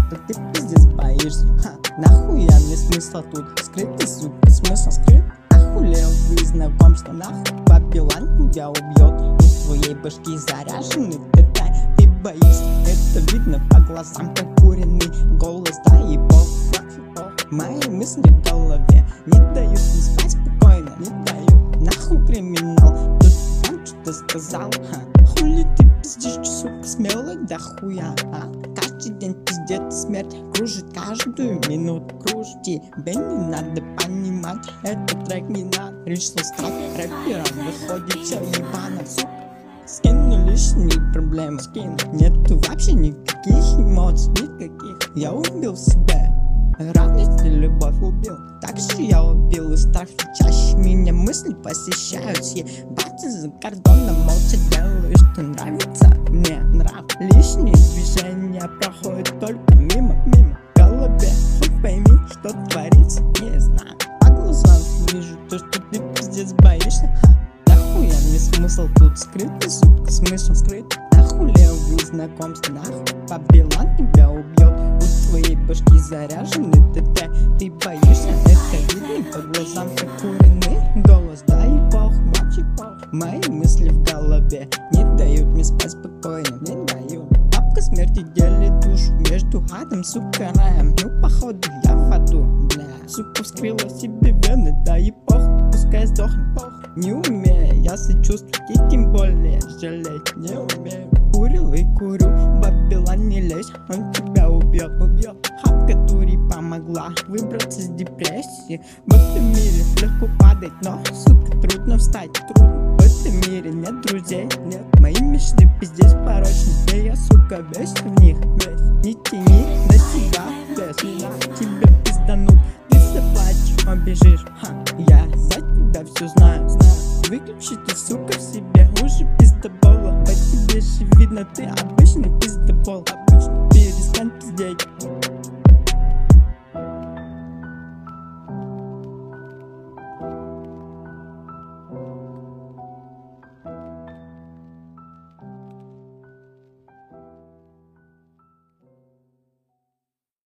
что ты пиздец боишься. Нахуя мне смысл тут скрытый, сука, смысл скрыт. Охулел вы знакомство, нахуй Бабилан тебя убьет. У твоей башки заряженный ТТ, ты боишься. Это видно по глазам, прокуренный голос, да и пол. Мои мысли в голове не дают мне спать спокойно, не дают. Нахуй криминал, тут он что-то сказал. Хули ты пиздишь, сука, смелый до хуя. Каждый день пиздец, смерть кружит каждую минуту. Кружит, тебе не надо понимать, этот трек не надо. Решил стать рэпером, выходит все ебано, сука. Скину лишние проблемы, скину. Нету вообще никаких эмоций, никаких. Я убил себя, радость и любовь убил. Также я убил и страх, чаще меня мысли посещают. Ебаться за кордоном, молча делаю, что нравится мне. Нрав, лишние движения проходят только мимо. В голове, хоть пойми, что творится, не знаю. По глазам вижу то, что ты пиздец боишься. Нахуя мне смысл тут скрытый, сука, смысл скрыт. Нахуя вы знакомство, нахуй Бабилан тебя убьет. У твоей башки заряженный ТТ, ты боишься, это видно по глазам, прокуренный голос, да и пох, мочи пох. Мои мысли в голове не дают мне спать спокойно, не дают. Папка смерти делит душу между адом, сука, раем. Ну походу я в аду, бля. Сука вскрыла себе вены, да и пох, пускай сдохнет, пох. Не умею я сочувствовать и тем более жалеть, не умею. Курил и курю, Бабилан не лезь, он тебя убьет. Хапка дури помогла выбраться из депрессии. В этом мире легко падать, но, сука, трудно встать, трудно. В этом мире нет друзей, нет. Мои мечты пиздец порочны, да я, сука, весь в них, весь. Не тяни на себя, без тебя пизданут. Ты заплачешь, побежишь, я за тебя все знаю. Выключи ты, сука, в себе уже пиздобола. По тебе же видно, ты обычный пиздобол. Обычно перестань пиздеть.